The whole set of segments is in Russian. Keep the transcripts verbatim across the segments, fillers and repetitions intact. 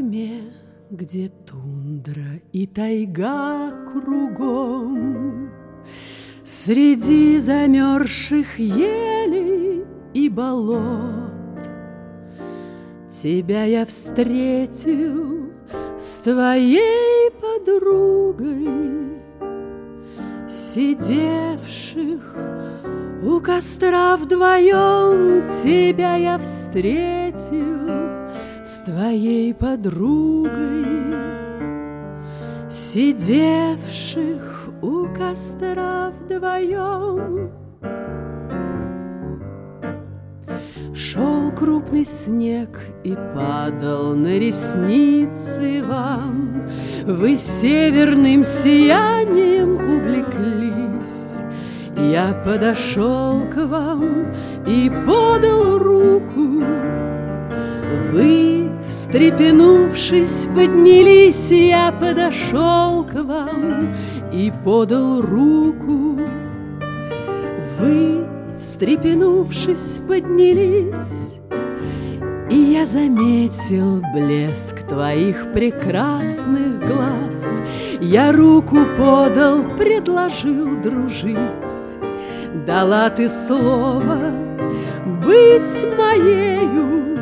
стране, где тундра и тайга кругом, среди замерзших елей и болот, тебя я встретил с твоей подругой, сидевших у костра вдвоем. Тебя я встретил с твоей подругой, сидевших у костра вдвоем. Шел крупный снег и падал на ресницы вам. Вы северным сиянием увлеклись. Я подошел к вам и подал руку. Вы, встрепенувшись, поднялись. Я подошел к вам и подал руку. Вы, встрепенувшись, поднялись, и я заметил блеск твоих прекрасных глаз. Я руку подал, предложил дружить. Дала ты слово быть моею,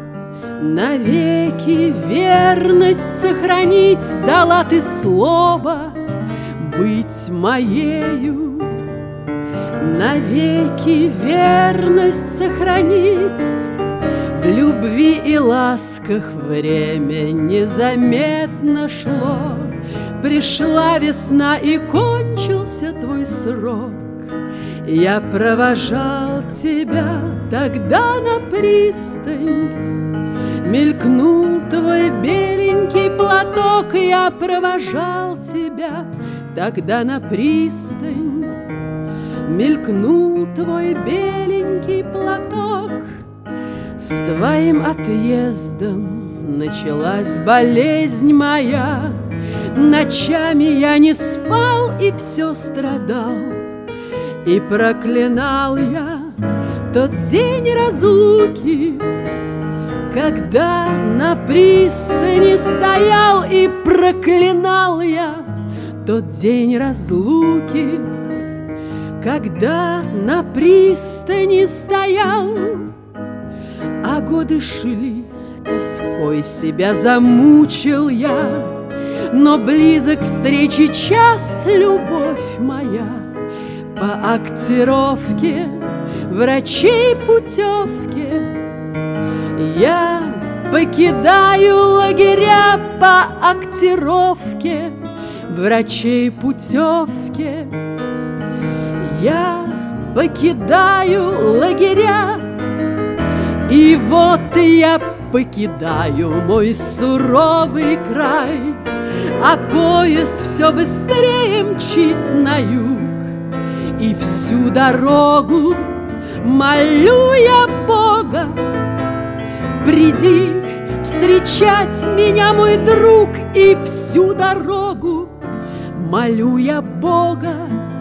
навеки верность сохранить. Дала ты слово быть моею, навеки верность сохранить. В любви и ласках время незаметно шло. Пришла весна и кончился твой срок. Я провожал тебя тогда на пристань. Мелькнул твой беленький платок. Я провожал тебя тогда на пристань. Мелькнул твой беленький платок. С твоим отъездом началась болезнь моя. Ночами я не спал и все страдал. И проклинал я тот день разлуки, когда на пристани стоял. И проклинал я тот день разлуки, когда на пристани стоял. А годы шли, тоской себя замучил я, но близок встречи час, любовь моя. По актировке врачей путевке я покидаю лагеря. По актировке врачей путевке я покидаю лагеря. И вот я покидаю мой суровый край, а поезд все быстрее мчит на юг. И всю дорогу молю я Бога: приди встречать меня, мой друг. И всю дорогу молю я Бога: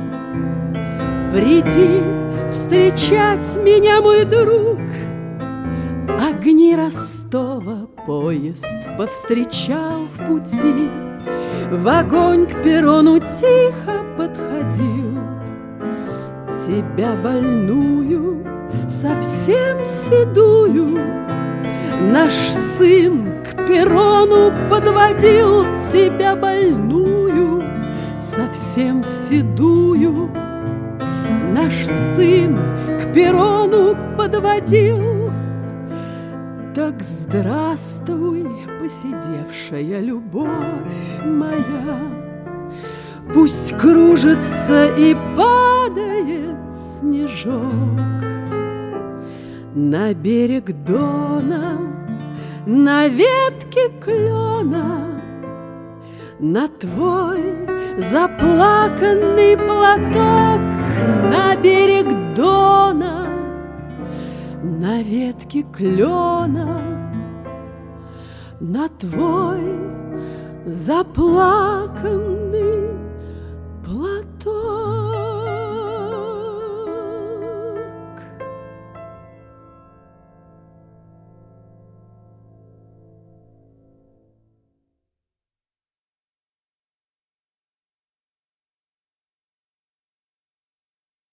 приди встречать меня, мой друг. Огни Ростова поезд повстречал в пути. В огонь к перрону тихо подходил. Тебя больную, совсем седую, наш сын к перрону подводил. Тебя больную, совсем седую, наш сын к перрону подводил. Так здравствуй, поседевшая любовь моя. Пусть кружится и падает снежок на берег Дона, на ветке клена, на твой заплаканный платок. На берег Дона, на ветке клена, на твой заплаканный платок.